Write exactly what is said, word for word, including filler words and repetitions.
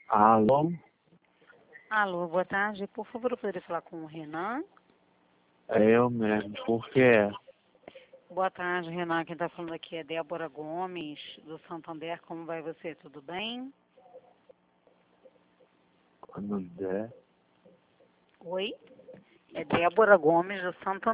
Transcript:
Alô? Alô, boa tarde. Por favor, eu poderia falar com o Renan? É eu mesmo. Por quê? Boa tarde, Renan. Quem está falando aqui é Débora Gomes, do Santander. Como vai você? Tudo bem? Quando der. Oi? É Débora Gomes, do Santander.